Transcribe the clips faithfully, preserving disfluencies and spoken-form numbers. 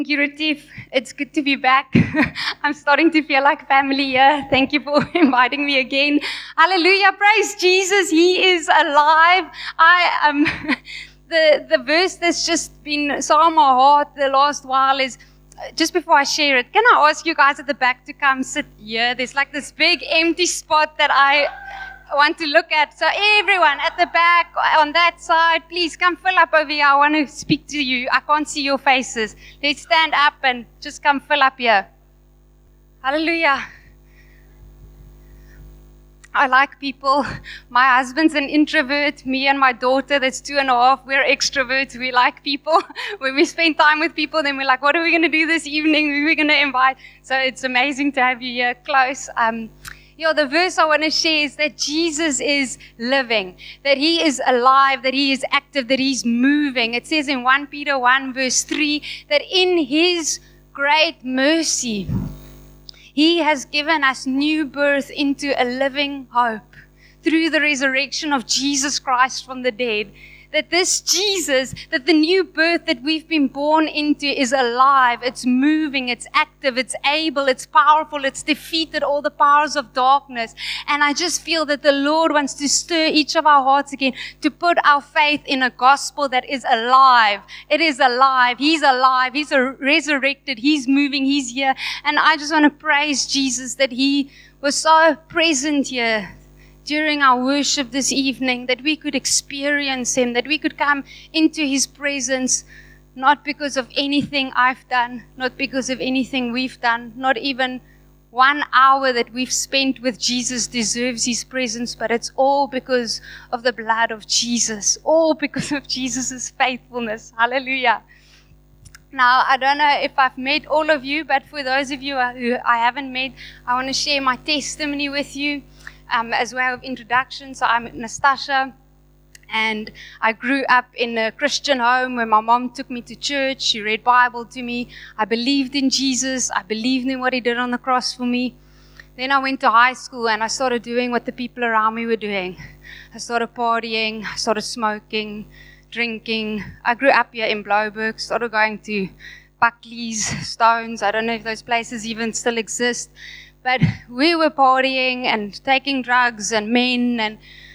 Thank you, Retief. It's good to be back. I'm starting to feel like family here. Thank you for inviting me again. Hallelujah. Praise Jesus. He is alive. I um the the verse that's just been so on my heart the last while is, just before I share it, can I ask you guys at the back to come sit here? There's like this big empty spot that I want to look at. So everyone at the back, on that side, please come fill up over here. I want to speak to you. I can't see your faces. Let's stand up and just come fill up here. Hallelujah. I like people. My husband's an introvert. Me and my daughter, that's two and a half, we're extroverts. We like people. When we spend time with people, then we're like, what are we going to do this evening? Who are we going to invite? So it's amazing to have you here close. Um, Yeah, the verse I want to share is that Jesus is living, that he is alive, that he is active, that he's moving. It says in First Peter one verse three that in his great mercy, he has given us new birth into a living hope through the resurrection of Jesus Christ from the dead. That this Jesus, that the new birth that we've been born into is alive, it's moving, it's active, it's able, it's powerful, it's defeated all the powers of darkness. And I just feel that the Lord wants to stir each of our hearts again to put our faith in a gospel that is alive. It is alive. He's alive. He's a resurrected. He's moving. He's here. And I just want to praise Jesus that he was so present here during our worship this evening, that we could experience him, that we could come into his presence, not because of anything I've done, not because of anything we've done, not even one hour that we've spent with Jesus deserves his presence, but it's all because of the blood of Jesus, all because of Jesus' faithfulness. Hallelujah. Now, I don't know if I've met all of you, but for those of you who I haven't met, I want to share my testimony with you. Um, as way of introduction, so I'm Nastasia, and I grew up in a Christian home where my mom took me to church. She read Bible to me. I believed in Jesus. I believed in what he did on the cross for me. Then I went to high school and I started doing what the people around me were doing. I started partying, I started smoking, drinking. I grew up here in Blouberg, started going to Buckley's, Stones. I don't know if those places even still exist. But we were partying and taking drugs and men and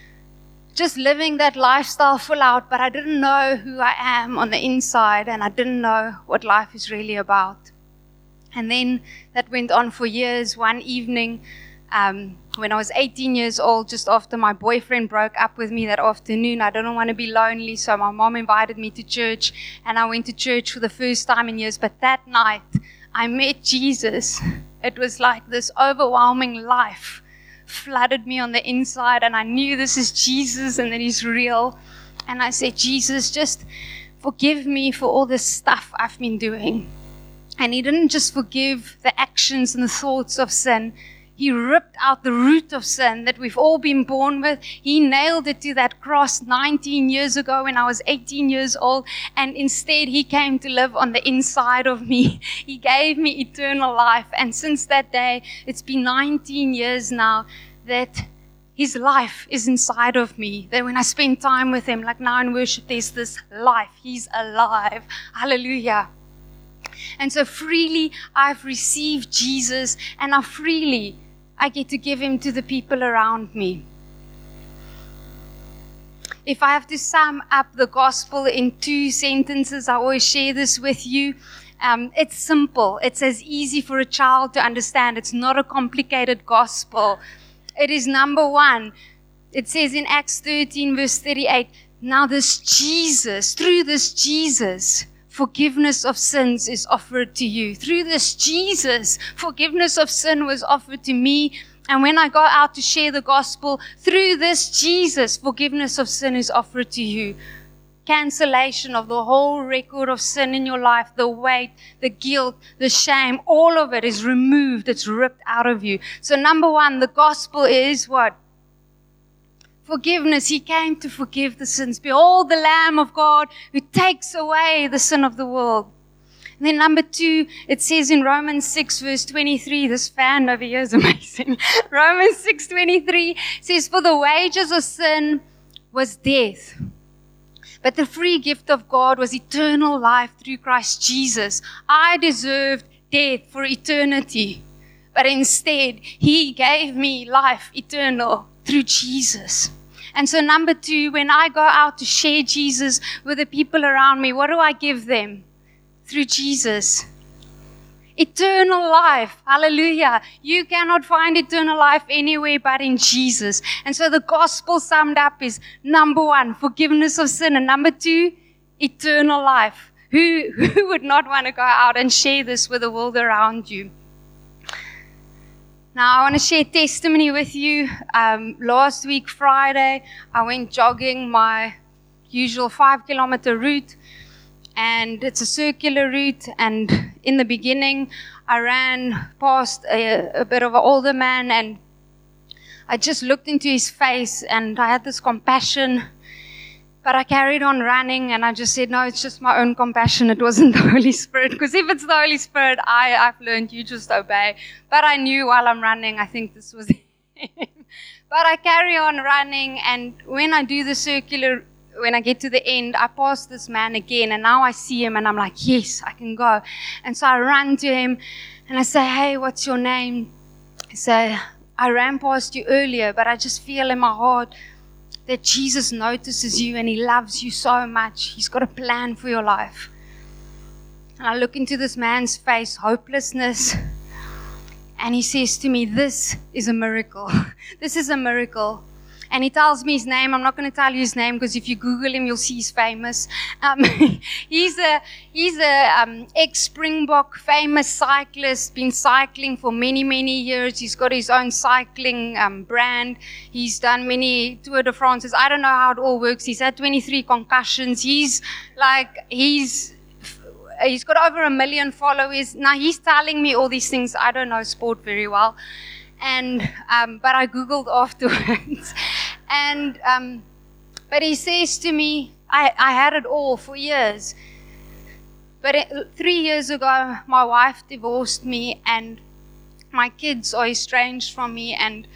just living that lifestyle full out. But I didn't know who I am on the inside, and I didn't know what life is really about. And then that went on for years. One evening, um, when I was eighteen years old, just after my boyfriend broke up with me that afternoon, I didn't want to be lonely, so my mom invited me to church, and I went to church for the first time in years. But that night, I met Jesus. It was like this overwhelming life flooded me on the inside, and I knew this is Jesus and that he's real. And I said, Jesus, just forgive me for all this stuff I've been doing. And he didn't just forgive the actions and the thoughts of sin. He ripped out the root of sin that we've all been born with. He nailed it to that cross nineteen years ago when I was eighteen years old. And instead, he came to live on the inside of me. He gave me eternal life. And since that day, it's been nineteen years now that his life is inside of me. That when I spend time with him, like now in worship, there's this life. He's alive. Hallelujah. And so freely, I've received Jesus, and I freely, I get to give him to the people around me. If I have to sum up the gospel in two sentences, I always share this with you. Um, it's simple. It's as easy for a child to understand. It's not a complicated gospel. It is number one. It says in Acts thirteen, verse thirty-eight, now this Jesus, through this Jesus, forgiveness of sins is offered to you. Through this Jesus, forgiveness of sin was offered to me. And when I go out to share the gospel, through this Jesus, forgiveness of sin is offered to you. Cancellation of the whole record of sin in your life, the weight, the guilt, the shame, all of it is removed. It's ripped out of you. So number one, the gospel is what? Forgiveness. He came to forgive the sins. Behold the Lamb of God who takes away the sin of the world. And then number two, it says in Romans six verse twenty-three, this fan over here is amazing. Romans six twenty-three says, for the wages of sin was death. But the free gift of God was eternal life through Christ Jesus. I deserved death for eternity, but instead, He gave me life eternal through Jesus. And so number two, when I go out to share Jesus with the people around me, what do I give them? Through Jesus. Eternal life. Hallelujah. You cannot find eternal life anywhere but in Jesus. And so the gospel summed up is number one, forgiveness of sin. And number two, eternal life. Who, who would not want to go out and share this with the world around you? Now, I want to share testimony with you. Um, last week, Friday, I went jogging my usual five kilometer route. And it's a circular route, and in the beginning, I ran past a, a bit of an older man, and I just looked into his face, and I had this compassion, but I carried on running, and I just said, no, it's just my own compassion, it wasn't the Holy Spirit, because if it's the Holy Spirit, I, I've learned, you just obey. But I knew while I'm running, I think this was him. But I carry on running, and when I do the circular when I get to the end, I pass this man again, and now I see him, and I'm like, yes, I can go. And so I run to him, and I say, hey, what's your name? I say, I ran past you earlier, but I just feel in my heart that Jesus notices you, and He loves you so much. He's got a plan for your life. And I look into this man's face, hopelessness, and he says to me, this is a miracle. This is a miracle. And he tells me his name. I'm not going to tell you his name because if you Google him, you'll see he's famous. Um, he's a he's a um, ex-Springbok famous cyclist, been cycling for many, many years. He's got his own cycling um, brand. He's done many Tour de France's. I don't know how it all works. He's had twenty-three concussions. He's like, he's he's got over a million followers. Now, he's telling me all these things. I don't know sport very well. And um, but I Googled afterwards. And um, but he says to me, I, I had it all for years. But it, three years ago, my wife divorced me, and my kids are estranged from me, and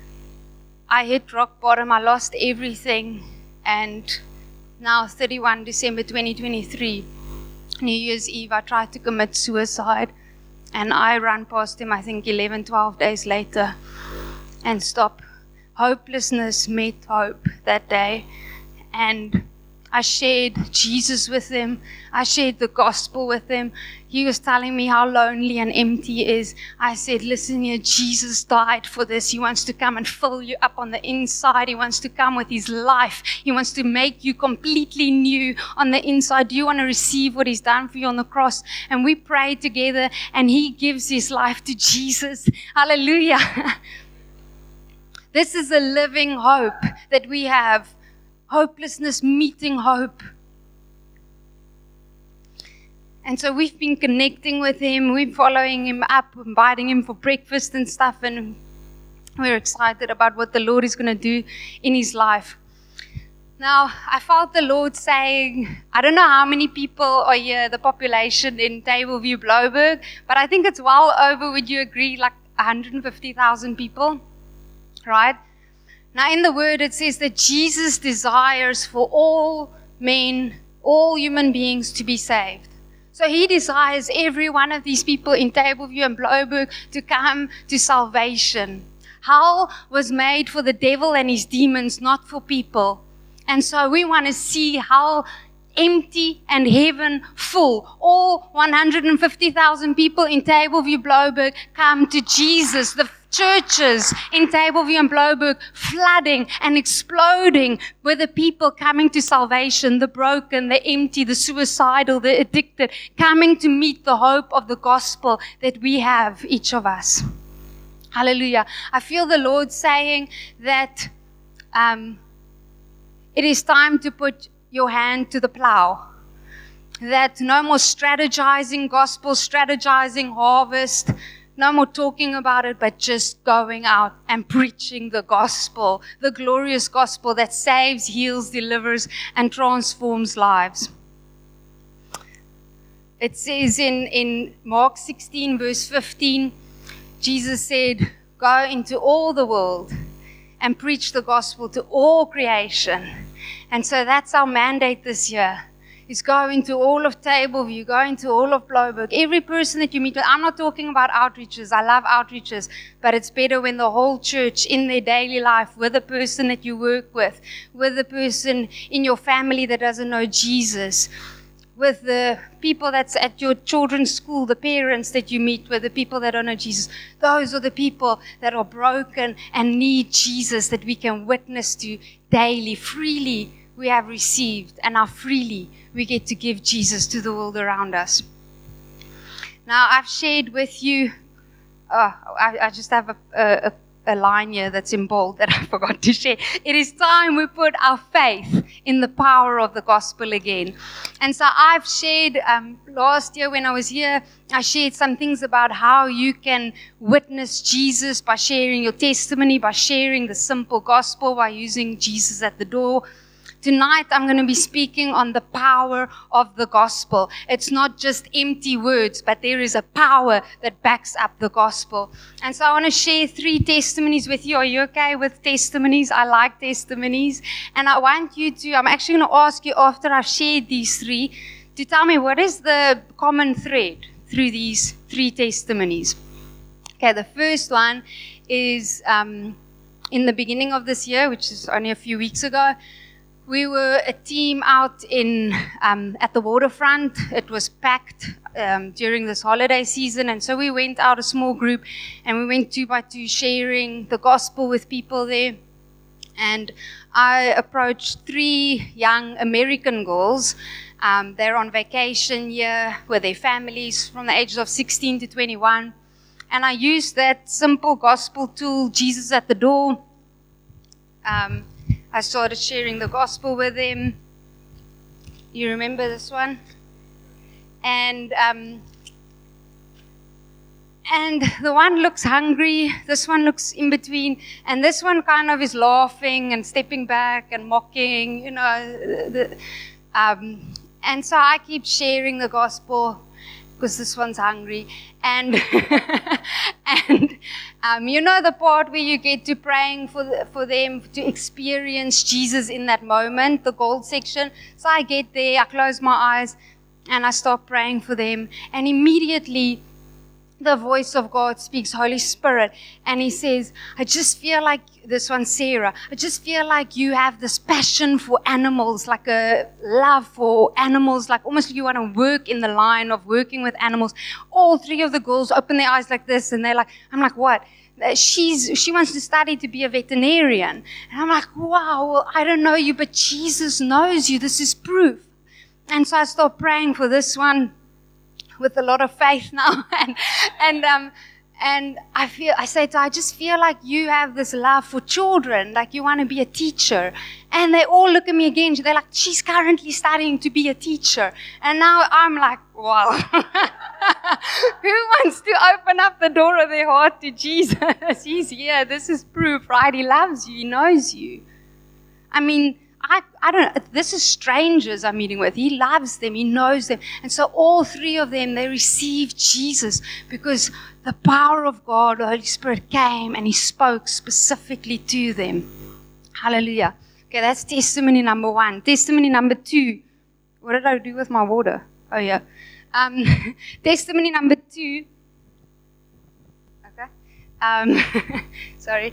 I hit rock bottom. I lost everything. And now, thirty-first December twenty twenty-three, New Year's Eve, I tried to commit suicide. And I ran past him, I think, eleven, twelve days later, and stopped. Hopelessness met hope that day. And I shared Jesus with him. I shared the gospel with him. He was telling me how lonely and empty he is. I said, listen here, Jesus died for this. He wants to come and fill you up on the inside. He wants to come with His life. He wants to make you completely new on the inside. Do you want to receive what He's done for you on the cross? And we prayed together, and he gives his life to Jesus. Hallelujah. This is a living hope that we have. Hopelessness meeting hope. And so we've been connecting with him. We're following him up, inviting him for breakfast and stuff. And we're excited about what the Lord is going to do in his life. Now, I felt the Lord saying, I don't know how many people are here, the population in Tableview, Blouberg, but I think it's well over, would you agree, like one hundred fifty thousand people, right? Now, in the Word, it says that Jesus desires for all men, all human beings to be saved. So He desires every one of these people in Tableview and Blouberg to come to salvation. Hell was made for the devil and his demons, not for people. And so we want to see hell empty and heaven full. All one hundred fifty thousand people in Tableview, Blouberg come to Jesus. The churches in Tableview and Blouberg flooding and exploding with the people coming to salvation, the broken, the empty, the suicidal, the addicted, coming to meet the hope of the gospel that we have, each of us. Hallelujah. I feel the Lord saying that um, it is time to put your hand to the plow. That no more strategizing gospel, strategizing harvest, no more talking about it, but just going out and preaching the gospel, the glorious gospel that saves, heals, delivers, and transforms lives. It says in, in Mark sixteen, verse fifteen, Jesus said, go into all the world and preach the gospel to all creation. And so that's our mandate this year. Is go into all of Tableview, go into all of Blouberg. Every person that you meet with, I'm not talking about outreaches. I love outreaches, but it's better when the whole church in their daily life, with the person that you work with, with the person in your family that doesn't know Jesus, with the people that's at your children's school, the parents that you meet with, the people that don't know Jesus. Those are the people that are broken and need Jesus that we can witness to daily, freely. We have received, and now freely we get to give Jesus to the world around us. Now, I've shared with you, oh, I, I just have a, a, a line here that's in bold that I forgot to share. It is time we put our faith in the power of the gospel again. And so I've shared, um, last year when I was here, I shared some things about how you can witness Jesus by sharing your testimony, by sharing the simple gospel, by using Jesus at the door. Tonight, I'm going to be speaking on the power of the gospel. It's not just empty words, but there is a power that backs up the gospel. And so I want to share three testimonies with you. Are you okay with testimonies? I like testimonies. And I want you to, I'm actually going to ask you after I've shared these three, to tell me what is the common thread through these three testimonies. Okay, the first one is um, in the beginning of this year, which is only a few weeks ago. We were a team out in um, at the waterfront. It was packed um, during this holiday season, and so we went out a small group, and we went two by two sharing the gospel with people there. And I approached three young American girls. Um, they're on vacation here with their families from the ages of sixteen to twenty-one. And I used that simple gospel tool, Jesus at the door. Um, I started sharing the gospel with them. You remember this one? And um, and the one looks hungry, this one looks in between, and this one kind of is laughing and stepping back and mocking, you know. The, um, and so I keep sharing the gospel because this one's hungry. And and um, you know the part where you get to praying for the, for them to experience Jesus in that moment, the gold section. So I get there, I close my eyes, and I start praying for them. And immediately, the voice of God speaks, Holy Spirit, and He says, I just feel like, this one, Sarah, I just feel like you have this passion for animals, like a love for animals, like almost you want to work in the line of working with animals. All three of the girls open their eyes like this, and they're like, I'm like, what? She's, she wants to study to be a veterinarian. And I'm like, wow, well, I don't know you, but Jesus knows you. This is proof. And so I start praying for this one with a lot of faith now, and and um and I feel I say to her, I just feel like you have this love for children, like you want to be a teacher. And they all look at me again. They're like, she's currently studying to be a teacher. And now I'm like, wow. Who wants to open up the door of their heart to Jesus? He's here. This is proof, right? He loves you. He knows you. I mean, I, I don't, this is strangers I'm meeting with. He loves them. He knows them. And so all three of them, they received Jesus because the power of God, the Holy Spirit came and He spoke specifically to them. Hallelujah. Okay, that's testimony number one. Testimony number two. What did I do with my water? Oh, yeah. Um, testimony number two. Okay. Um, sorry.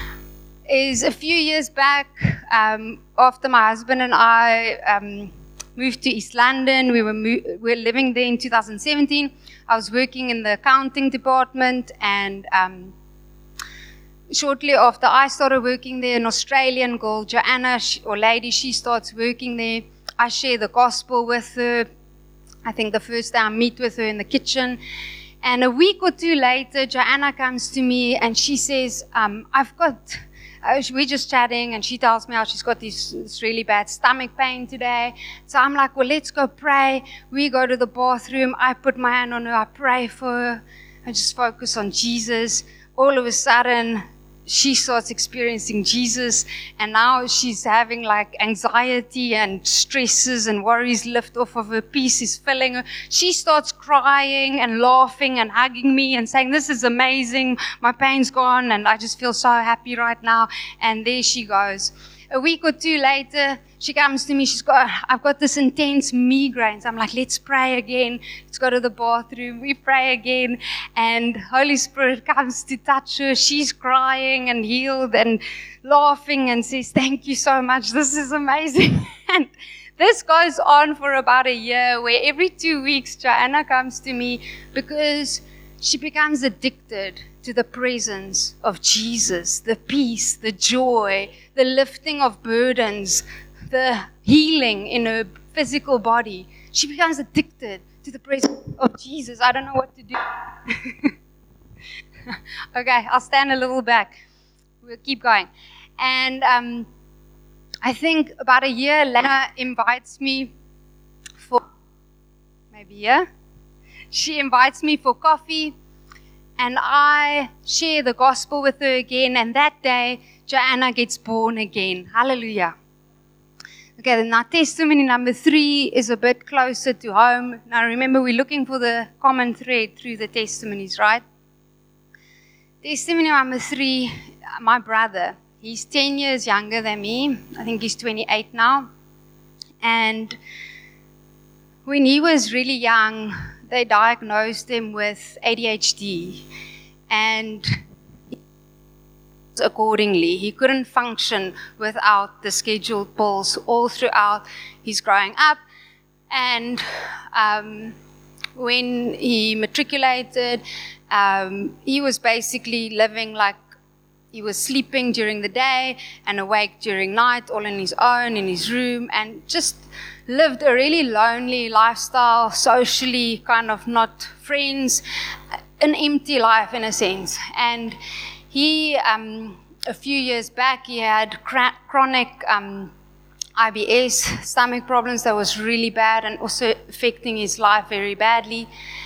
Is a few years back, um, after my husband and I um, moved to East London. We were mo- we were living there in two thousand seventeen. I was working in the accounting department, and um, shortly after I started working there, an Australian girl, Joanna, she, or lady, she starts working there. I share the gospel with her. I think the first day I meet with her in the kitchen. And a week or two later, Joanna comes to me and she says, um, I've got... Uh, we're just chatting, and she tells me how she's got this, this really bad stomach pain today. So I'm like, well, let's go pray. We go to the bathroom. I put my hand on her. I pray for her. I just focus on Jesus. All of a sudden, she starts experiencing Jesus, and now she's having like anxiety and stresses and worries lift off of her. Peace is filling her. She starts crying and laughing and hugging me and saying, this is amazing. My pain's gone and I just feel so happy right now. And there she goes. a week or two later, she comes to me, she's got, I've got this intense migraines. I'm like, let's pray again. Let's go to the bathroom. We pray again. And Holy Spirit comes to touch her. She's crying and healed and laughing and says, thank you so much. This is amazing. And this goes on for about a year, where every two weeks, Joanna comes to me because she becomes addicted to the presence of Jesus, the peace, the joy, the lifting of burdens, the healing in her physical body. She becomes addicted to the presence of Jesus. I don't know what to do. Okay, I'll stand a little back. We'll keep going. And um, I think about a year later, invites me for, maybe, yeah? She invites me for coffee, and I share the gospel with her again, and that day, Joanna gets born again. Hallelujah. Okay, then now testimony number three is a bit closer to home. Now remember, we're looking for the common thread through the testimonies, right? Testimony number three, my brother. He's ten years younger than me. I think he's twenty-eight now. And when he was really young, they diagnosed him with A D H D. And accordingly, he couldn't function without the scheduled pills all throughout his growing up. And um, when he matriculated, um, he was basically living like he was sleeping during the day and awake during night, all on his own in his room, and just lived a really lonely lifestyle, socially kind of not friends, an empty life in a sense. And he, um, a few years back, he had cra- chronic um, I B S, stomach problems that was really bad and also affecting his life very badly.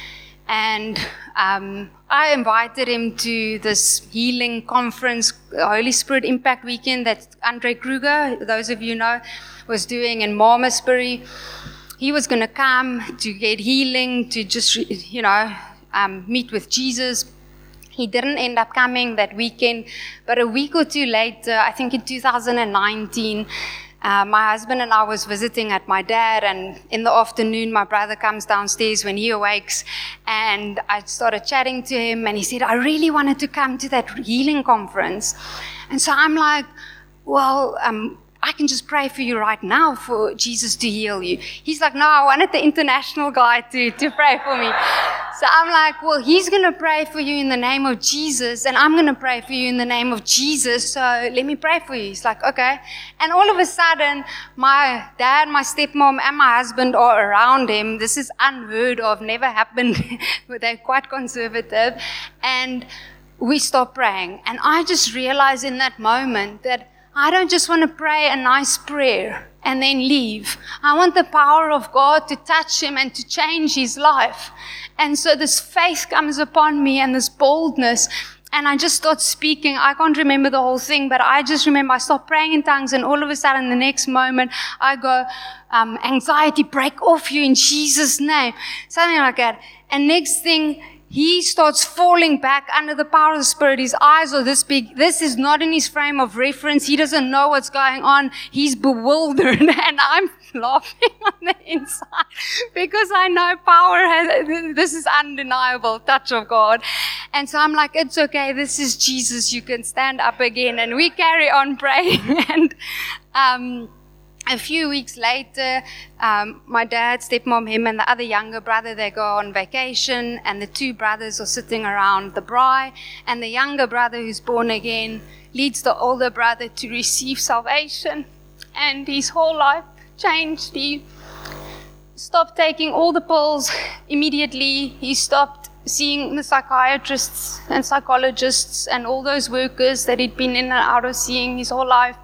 And um, I invited him to this healing conference, Holy Spirit Impact Weekend that Andre Kruger, those of you know, was doing in Malmesbury. He was going to come to get healing, to just, you know, um, meet with Jesus. He didn't end up coming that weekend, but a week or two later, I think in two thousand nineteen, Uh, my husband and I was visiting at my dad, and in the afternoon, my brother comes downstairs when he awakes, and I started chatting to him, and he said, I really wanted to come to that healing conference. And so I'm like, well, um, I can just pray for you right now for Jesus to heal you. He's like, no, I wanted the international guy to, to pray for me. So I'm like, well, he's going to pray for you in the name of Jesus, and I'm going to pray for you in the name of Jesus, so let me pray for you. He's like, okay. And all of a sudden, my dad, my stepmom, and my husband are around him. This is unheard of, never happened. They're quite conservative. And we start praying. And I just realized in that moment that I don't just want to pray a nice prayer and then leave. I want the power of God to touch him and to change his life. And so this faith comes upon me and this boldness, and I just start speaking. I can't remember the whole thing, but I just remember I start praying in tongues, and all of a sudden the next moment I go, um, anxiety, break off you in Jesus' name. Something like that. And next thing, he starts falling back under the power of the Spirit. His eyes are this big. This is not in his frame of reference. He doesn't know what's going on. He's bewildered, and I'm laughing on the inside because I know power has, this is undeniable touch of God. And so I'm like, it's okay. This is Jesus. You can stand up again. And we carry on praying. And, um, A few weeks later, um, my dad, stepmom, him, and the other younger brother, they go on vacation, and the two brothers are sitting around the braai, and the younger brother, who's born again, leads the older brother to receive salvation, and his whole life changed. He stopped taking all the pills immediately. He stopped seeing the psychiatrists and psychologists and all those workers that he'd been in and out of seeing his whole life.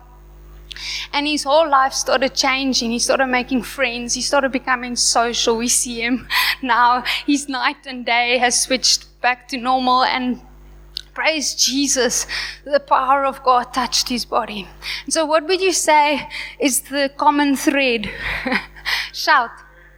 And his whole life started changing. He started making friends. He started becoming social. We see him now. His night and day has switched back to normal. And praise Jesus, the power of God touched his body. And so what would you say is the common thread? Shout.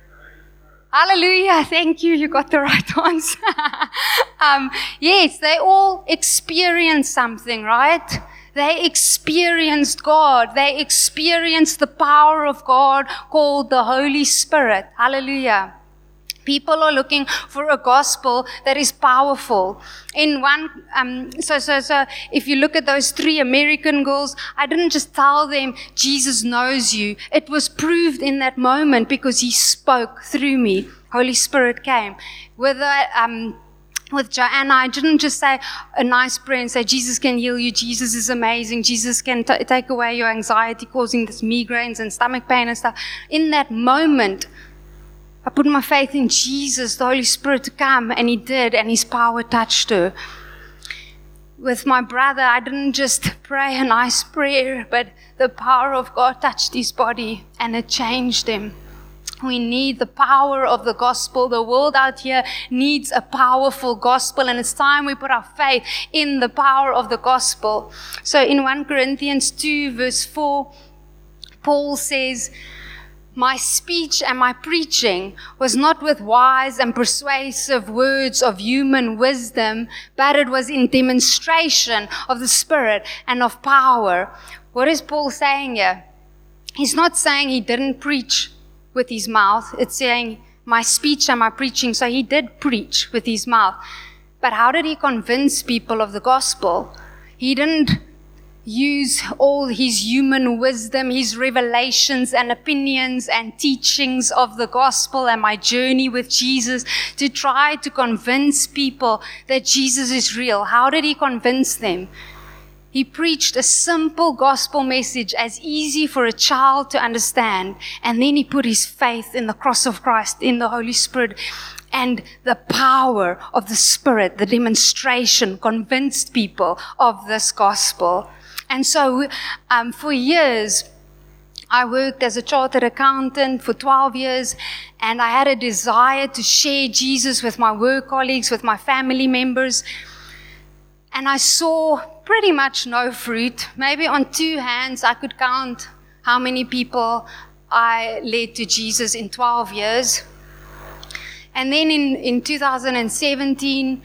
Hallelujah. Thank you. You got the right answer. um, yes, they all experience something, right? They experienced God. They experienced the power of God called the Holy Spirit. Hallelujah. People are looking for a gospel that is powerful. In one, um, so, so, so, if you look at those three American girls, I didn't just tell them, Jesus knows you. It was proved in that moment because He spoke through me. Holy Spirit came. With, uh, um, with Joanna, I didn't just say a nice prayer and say, Jesus can heal you. Jesus is amazing. Jesus can t- take away your anxiety causing this migraines and stomach pain and stuff. In that moment, I put my faith in Jesus, the Holy Spirit, to come, and He did, and His power touched her. With my brother, I didn't just pray a nice prayer, but the power of God touched his body, and it changed him. We need the power of the gospel. The world out here needs a powerful gospel, and it's time we put our faith in the power of the gospel. So in First Corinthians two, verse four, Paul says, my speech and my preaching was not with wise and persuasive words of human wisdom, but it was in demonstration of the Spirit and of power. What is Paul saying here? He's not saying he didn't preach with his mouth. It's saying my speech and my preaching. So he did preach with his mouth. But how did he convince people of the gospel? He didn't use all his human wisdom, his revelations and opinions and teachings of the gospel and my journey with Jesus to try to convince people that Jesus is real. How did he convince them? He preached a simple gospel message as easy for a child to understand, and then he put his faith in the cross of Christ, in the Holy Spirit. And the power of the Spirit, the demonstration, convinced people of this gospel. And so um, for years, I worked as a chartered accountant for twelve years, and I had a desire to share Jesus with my work colleagues, with my family members. And I saw pretty much no fruit. Maybe on two hands, I could count how many people I led to Jesus in twelve years. And then in, in two thousand seventeen,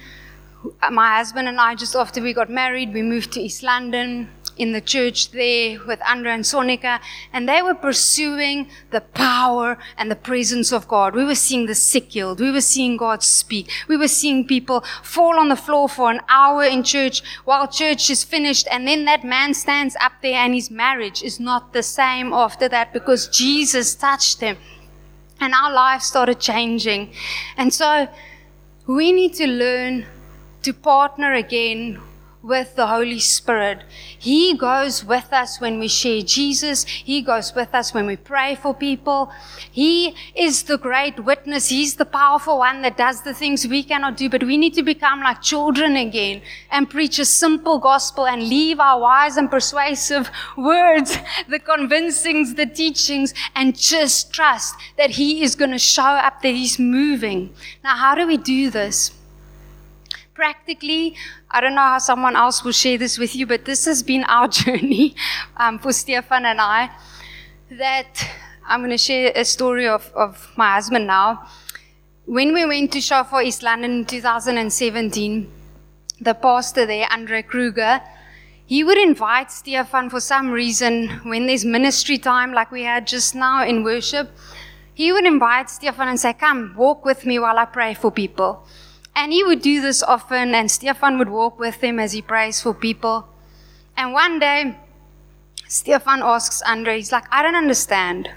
my husband and I, just after we got married, we moved to East London, in the church there with Andrea and Sonika, and they were pursuing the power and the presence of God. We were seeing the sick healed. We were seeing God speak. We were seeing people fall on the floor for an hour in church while church is finished, and then that man stands up there and his marriage is not the same after that because Jesus touched him. And our lives started changing. And so we need to learn to partner again with the Holy Spirit. He goes with us when we share Jesus. He goes with us when we pray for people. He is the great witness. He's the powerful one that does the things we cannot do. But we need to become like children again and preach a simple gospel and leave our wise and persuasive words, the convincings, the teachings, and just trust that He is going to show up, that He's moving. Now, how do we do this? Practically, I don't know how someone else will share this with you, but this has been our journey um, for Stefan and I, that I'm going to share a story of, of my husband now. When we went to Shofar East London in two thousand seventeen, the pastor there, Andre Kruger, he would invite Stefan for some reason when there's ministry time like we had just now in worship. He would invite Stefan and say, come, walk with me while I pray for people. And he would do this often, and Stefan would walk with him as he prays for people. And one day, Stefan asks Andre, he's like, I don't understand.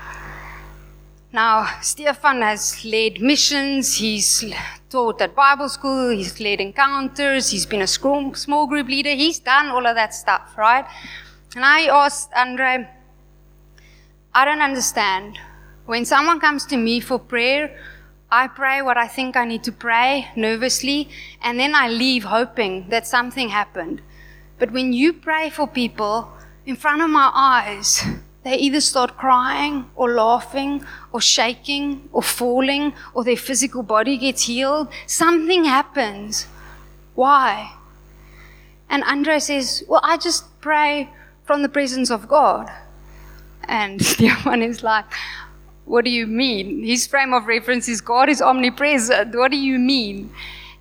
Now, Stefan has led missions, he's taught at Bible school, he's led encounters, he's been a small group leader, he's done all of that stuff, right? And I asked Andre, I don't understand. When someone comes to me for prayer, I pray what I think I need to pray nervously, and then I leave hoping that something happened. But when you pray for people in front of my eyes, they either start crying or laughing or shaking or falling or their physical body gets healed. Something happens. Why? And Andre says, well, I just pray from the presence of God. And Stefan is like, what do you mean? His frame of reference is God is omnipresent. What do you mean?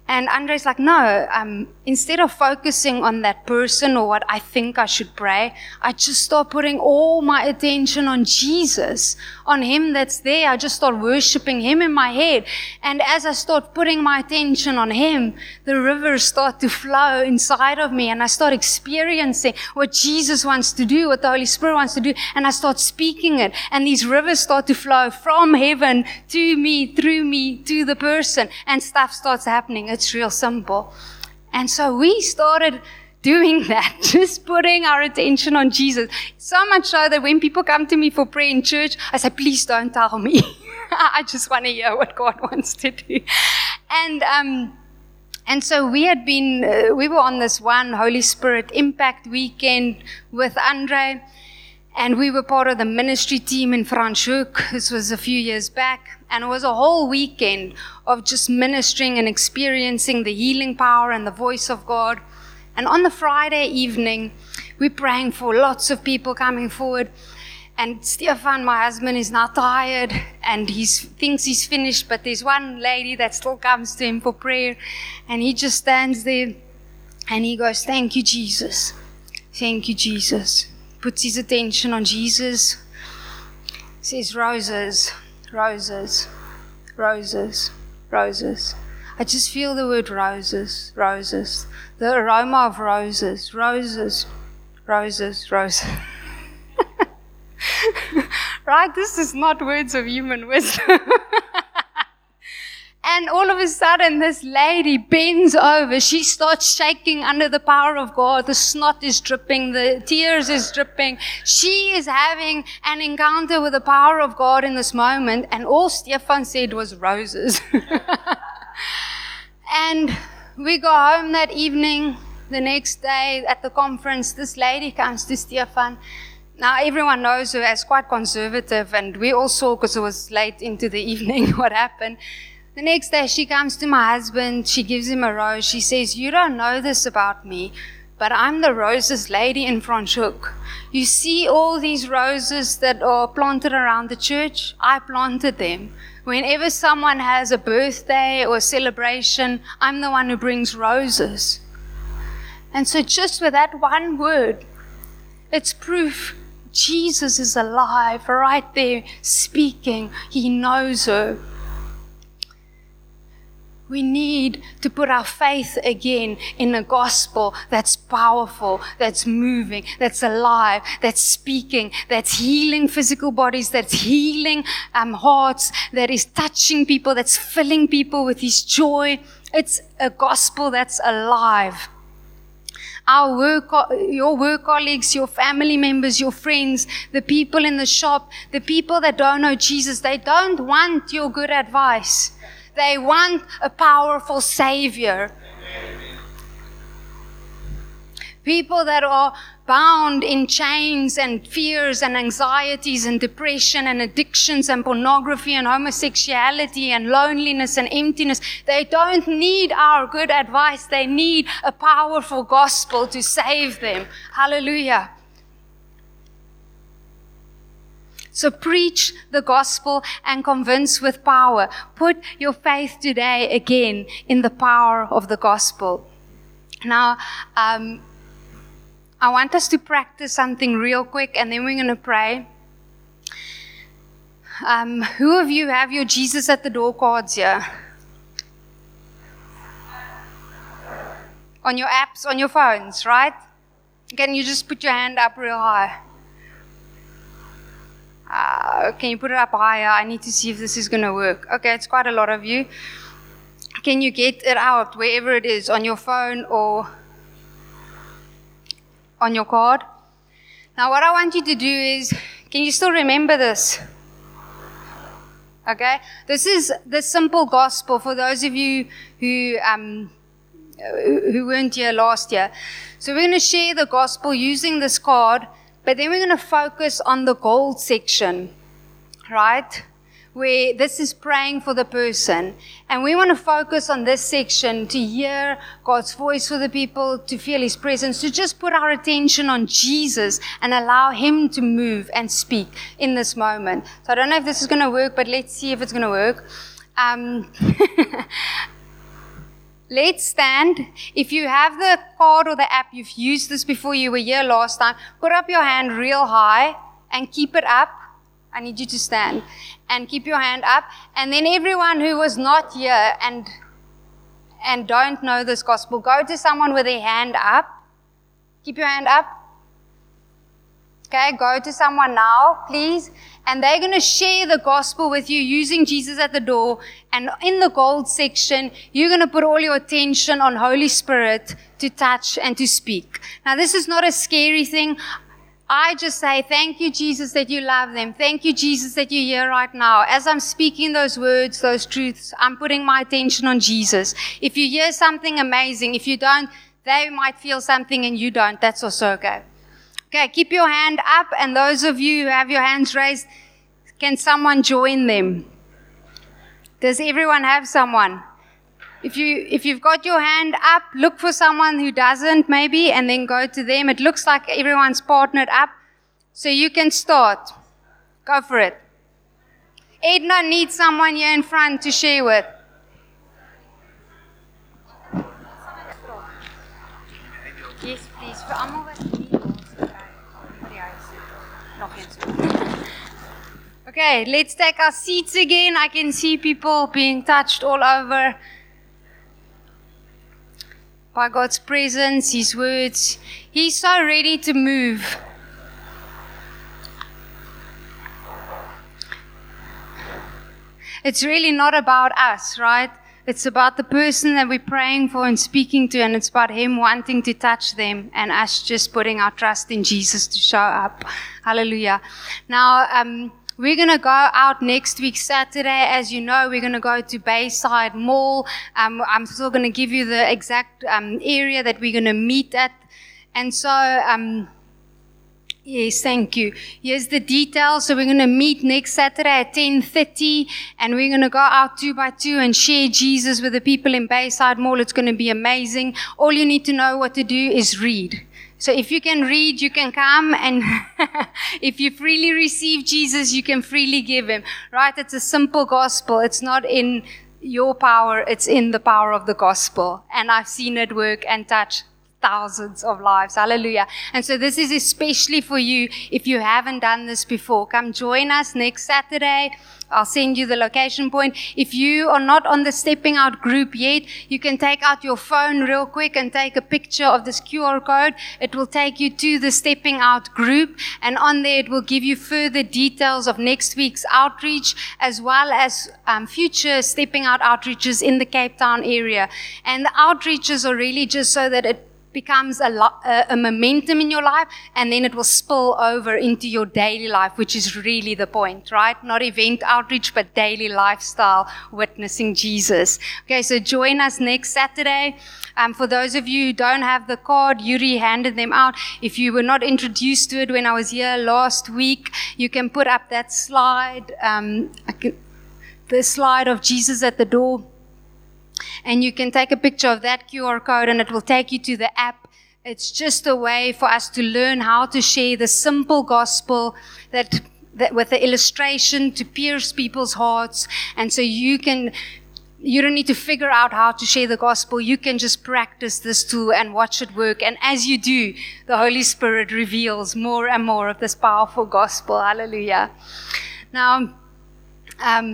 And Andre's like, no, um, instead of focusing on that person or what I think I should pray, I just start putting all my attention on Jesus, on Him that's there. I just start worshiping Him in my head. And as I start putting my attention on Him, the rivers start to flow inside of me, and I start experiencing what Jesus wants to do, what the Holy Spirit wants to do, and I start speaking it. And these rivers start to flow from heaven to me, through me, to the person, and stuff starts happening. It's real simple. And so we started doing that, just putting our attention on Jesus. So much so that when people come to me for prayer in church, I say, please don't tell me. I just want to hear what God wants to do. And um, and so we had been, uh, we were on this one Holy Spirit Impact weekend with Andre, and we were part of the ministry team in Franschhoek. This was a few years back. And it was a whole weekend of just ministering and experiencing the healing power and the voice of God. And on the Friday evening, we're praying for lots of people coming forward. And Stefan, my husband, is now tired and he thinks he's finished, but there's one lady that still comes to him for prayer. And he just stands there and he goes, thank you, Jesus. Thank you, Jesus. Puts his attention on Jesus. Says, roses. Roses, roses, roses. I just feel the word roses, roses. The aroma of roses, roses, roses, roses. Right? This is not words of human wisdom. And all of a sudden, this lady bends over. She starts shaking under the power of God. The snot is dripping. The tears is dripping. She is having an encounter with the power of God in this moment. And all Stefan said was roses. And we go home that evening. The next day at the conference, this lady comes to Stefan. Now, everyone knows her as quite conservative. And we all saw, because it was late into the evening, what happened. The next day she comes to my husband, she gives him a rose. She says, you don't know this about me, but I'm the roses lady in Franschhoek. You see all these roses that are planted around the church? I planted them. Whenever someone has a birthday or a celebration, I'm the one who brings roses. And so just with that one word, it's proof Jesus is alive right there speaking. He knows her. We need to put our faith again in a gospel that's powerful, that's moving, that's alive, that's speaking, that's healing physical bodies, that's healing um, hearts, that is touching people, that's filling people with His joy. It's a gospel that's alive. Our work, your work colleagues, your family members, your friends, the people in the shop, the people that don't know Jesus, they don't want your good advice. They want a powerful Savior. People that are bound in chains and fears and anxieties and depression and addictions and pornography and homosexuality and loneliness and emptiness. They don't need our good advice. They need a powerful gospel to save them. Hallelujah. So preach the gospel and convince with power. Put your faith today again in the power of the gospel. Now, um, I want us to practice something real quick and then we're going to pray. Um, who of you have your Jesus at the door cards here? On your apps, on your phones, right? Can you just put your hand up real high? Uh, can you put it up higher? I need to see if this is going to work. Okay, it's quite a lot of you. Can you get it out wherever it is, on your phone or on your card? Now, what I want you to do is, can you still remember this? Okay? This is the simple gospel for those of you who um, who weren't here last year. So we're going to share the gospel using this card. But then we're going to focus on the gold section, right? Where this is praying for the person. And we want to focus on this section to hear God's voice for the people, to feel His presence, to just put our attention on Jesus and allow Him to move and speak in this moment. So I don't know if this is going to work, but let's see if it's going to work. Um, let's stand. If you have the card or the app, you've used this before, you were here last time, put up your hand real high and keep it up. I need you to stand and keep your hand up. And then everyone who was not here and and don't know this gospel, go to someone with their hand up. Keep your hand up. Okay, go to someone now, please. And they're going to share the gospel with you using Jesus at the door. And in the gold section, you're going to put all your attention on Holy Spirit to touch and to speak. Now, this is not a scary thing. I just say, thank you, Jesus, that you love them. Thank you, Jesus, that you're here right now. As I'm speaking those words, those truths, I'm putting my attention on Jesus. If you hear something amazing, if you don't, they might feel something and you don't. That's also okay. Okay, keep your hand up, and those of you who have your hands raised, can someone join them? Does everyone have someone? If you, if you've got your hand up, look for someone who doesn't maybe, and then go to them. It looks like everyone's partnered up, so you can start. Go for it. Edna needs someone here in front to share with. Yes, please. Vir almal wat hier is. Okay, let's take our seats again. I can see people being touched all over by God's presence, His words. He's so ready to move. It's really not about us, right? It's about the person that we're praying for and speaking to, and it's about Him wanting to touch them and us just putting our trust in Jesus to show up. Hallelujah. Now, um, we're going to go out next week, Saturday. As you know, we're going to go to Bayside Mall. Um, I'm still going to give you the exact um, area that we're going to meet at. And so, um, yes, thank you. Here's the details. So we're going to meet next Saturday at ten thirty, and we're going to go out two by two and share Jesus with the people in Bayside Mall. It's going to be amazing. All you need to know what to do is read. So if you can read, you can come, and if you freely receive Jesus, you can freely give Him. Right? It's a simple gospel. It's not in your power. It's in the power of the gospel. And I've seen it work and touch thousands of lives. Hallelujah. And so this is especially for you if you haven't done this before. Come join us next Saturday. I'll send you the location point. If you are not on the Stepping Out group yet, you can take out your phone real quick and take a picture of this Q R code. It will take you to the Stepping Out group, and on there it will give you further details of next week's outreach, as well as um, future Stepping Out outreaches in the Cape Town area. And the outreaches are really just so that it becomes a, lo- a, a momentum in your life, and then it will spill over into your daily life, which is really the point, right? Not event outreach, but daily lifestyle, witnessing Jesus. Okay, so join us next Saturday. Um, for those of you who don't have the card, Yuri handed them out. If you were not introduced to it when I was here last week, you can put up that slide, um, I can, the slide of Jesus at the door. And you can take a picture of that Q R code, and it will take you to the app. It's just a way for us to learn how to share the simple gospel that, that with the illustration to pierce people's hearts. And so you can, you don't need to figure out how to share the gospel. You can just practice this tool and watch it work. And as you do, the Holy Spirit reveals more and more of this powerful gospel. Hallelujah. Now, um,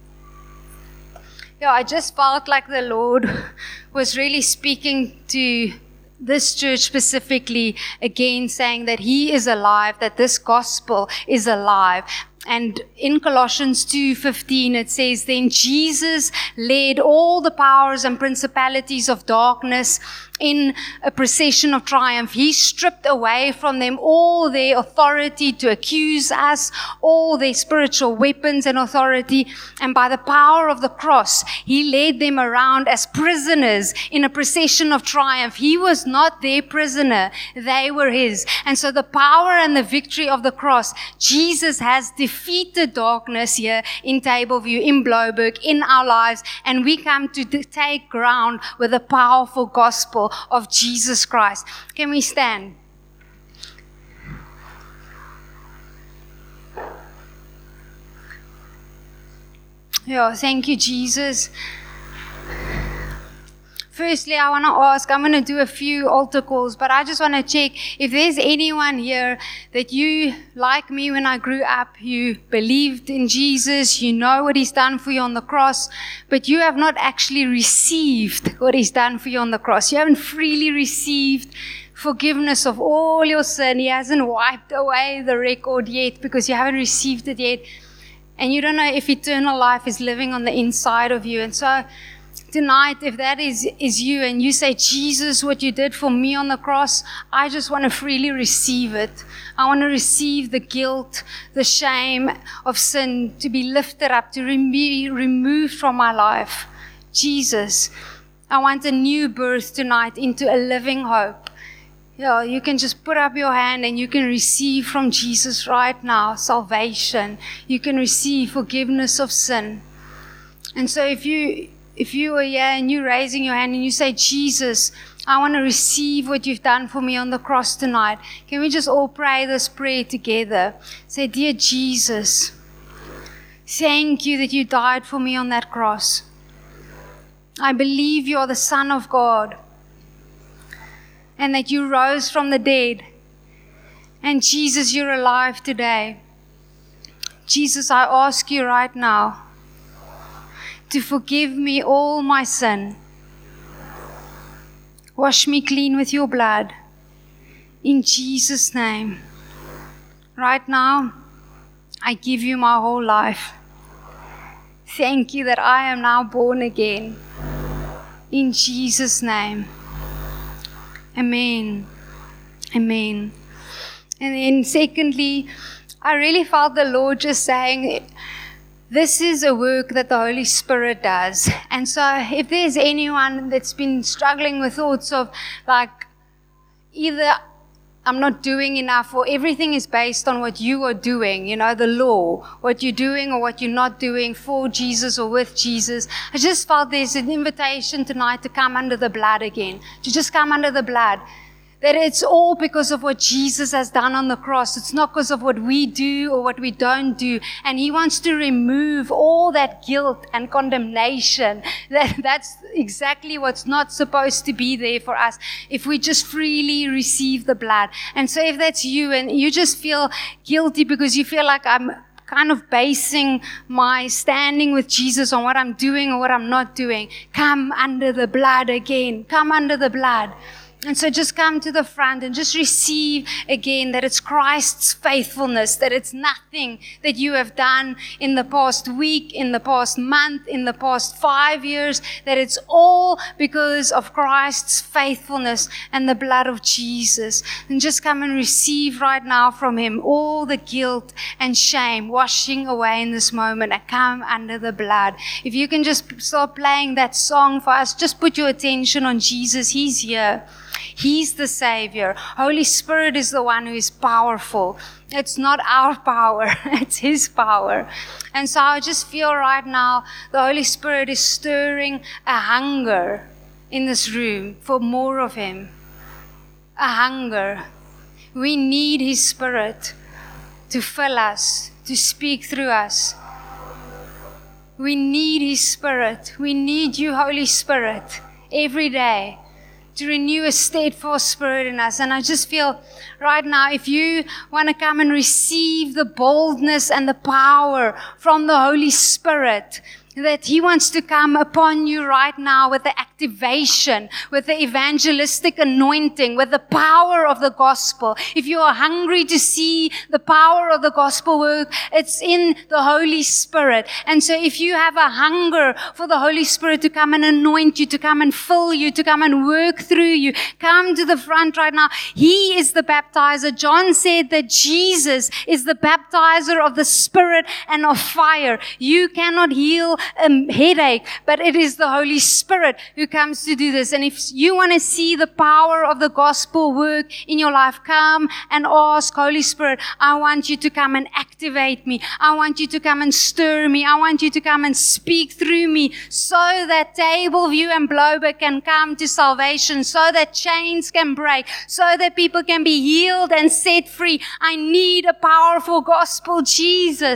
Yeah, I just felt like the Lord was really speaking to this church specifically, again saying that He is alive, that this gospel is alive. And in Colossians two fifteen, it says, then Jesus led all the powers and principalities of darkness in a procession of triumph. He stripped away from them all their authority to accuse us, all their spiritual weapons and authority. And by the power of the cross, He led them around as prisoners in a procession of triumph. He was not their prisoner. They were His. And so the power and the victory of the cross, Jesus has defeated darkness here in Tableview, in Blouberg, in our lives. And we come to take ground with the powerful gospel of Jesus Christ. Can we stand? Yeah, thank you, Jesus. Firstly, I want to ask, I'm going to do a few altar calls, but I just want to check if there's anyone here that you, like me when I grew up, you believed in Jesus, you know what He's done for you on the cross, but you have not actually received what He's done for you on the cross. You haven't freely received forgiveness of all your sin. He hasn't wiped away the record yet because you haven't received it yet. And you don't know if eternal life is living on the inside of you. And so tonight, if that is, is you and you say, Jesus, what you did for me on the cross, I just want to freely receive it. I want to receive the guilt, the shame of sin to be lifted up, to be removed from my life. Jesus, I want a new birth tonight into a living hope. Yeah, you can just put up your hand and you can receive from Jesus right now salvation. You can receive forgiveness of sin. And so if you if you are here and you're raising your hand and you say, Jesus, I want to receive what you've done for me on the cross tonight, can we just all pray this prayer together? Say, dear Jesus, thank you that you died for me on that cross. I believe you are the Son of God and that you rose from the dead. And Jesus, you're alive today. Jesus, I ask you right now to forgive me all my sin. Wash me clean with your blood. In Jesus' name. Right now, I give you my whole life. Thank you that I am now born again. In Jesus' name. Amen. Amen. And then secondly, I really felt the Lord just saying, this is a work that the Holy Spirit does. And so if there's anyone that's been struggling with thoughts of like, either I'm not doing enough or everything is based on what you are doing, you know, the law, what you're doing or what you're not doing for Jesus or with Jesus. I just felt there's an invitation tonight to come under the blood again, to just come under the blood. That it's all because of what Jesus has done on the cross. It's not because of what we do or what we don't do. And He wants to remove all that guilt and condemnation. That, that's exactly what's not supposed to be there for us if we just freely receive the blood. And so if that's you and you just feel guilty because you feel like I'm kind of basing my standing with Jesus on what I'm doing or what I'm not doing, come under the blood again. Come under the blood. And so just come to the front and just receive again that it's Christ's faithfulness, that it's nothing that you have done in the past week, in the past month, in the past five years, that it's all because of Christ's faithfulness and the blood of Jesus. And just come and receive right now from Him all the guilt and shame washing away in this moment and come under the blood. If you can just start playing that song for us, just put your attention on Jesus. He's here. He's the Savior. Holy Spirit is the one who is powerful. It's not our power, it's His power. And so I just feel right now the Holy Spirit is stirring a hunger in this room for more of Him. A hunger. We need His Spirit to fill us, to speak through us. We need His Spirit. We need you, Holy Spirit, every day, to renew a steadfast spirit in us. And I just feel right now, if you want to come and receive the boldness and the power from the Holy Spirit, that He wants to come upon you right now with the activation, with the evangelistic anointing, with the power of the gospel. If you are hungry to see the power of the gospel work, it's in the Holy Spirit. And so if you have a hunger for the Holy Spirit to come and anoint you, to come and fill you, to come and work through you, come to the front right now. He is the baptizer. John said that Jesus is the baptizer of the Spirit and of fire. You cannot heal a headache, but it is the Holy Spirit who comes to do this. And if you want to see the power of the gospel work in your life, come and ask Holy Spirit, I want you to come and activate me. I want you to come and stir me. I want you to come and speak through me so that Tableview and Blober can come to salvation, so that chains can break, so that people can be healed and set free. I need a powerful gospel, Jesus.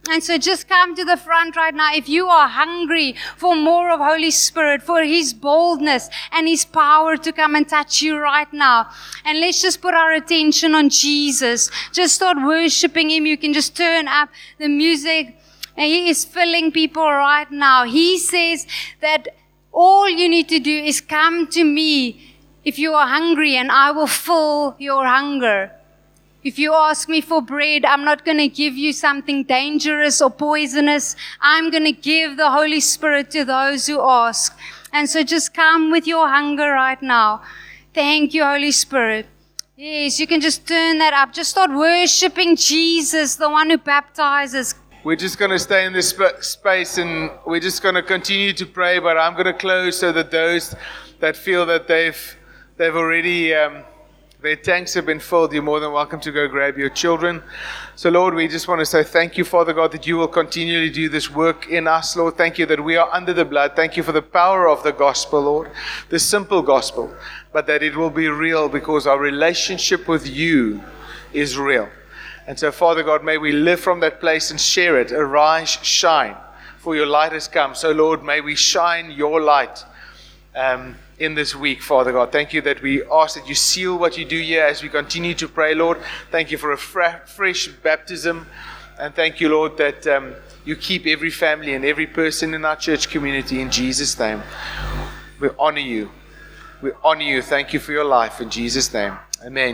And so just come to the front right now. If you are hungry for more of Holy Spirit, for His boldness and His power to come and touch you right now. And let's just put our attention on Jesus. Just start worshiping Him. You can just turn up the music. And He is filling people right now. He says that all you need to do is come to me if you are hungry, and I will fill your hunger. If you ask me for bread, I'm not going to give you something dangerous or poisonous. I'm going to give the Holy Spirit to those who ask. And so just come with your hunger right now. Thank you, Holy Spirit. Yes, you can just turn that up. Just start worshiping Jesus, the one who baptizes. We're just going to stay in this sp- space and we're just going to continue to pray, but I'm going to close so that those that feel that they've, they've already... Um, Their tanks have been filled. You're more than welcome to go grab your children. So, Lord, we just want to say thank you, Father God, that you will continually do this work in us, Lord. Thank you that we are under the blood. Thank you for the power of the gospel, Lord, the simple gospel, but that it will be real because our relationship with you is real. And so, Father God, may we live from that place and share it. Arise, shine, for your light has come. So, Lord, may we shine your light Um, in this week, Father God. Thank you that we ask that you seal what you do here as we continue to pray, Lord. Thank you for a fre- fresh baptism. And thank you, Lord, that um, you keep every family and every person in our church community in Jesus' name. We honor you. We honor you. Thank you for your life in Jesus' name. Amen.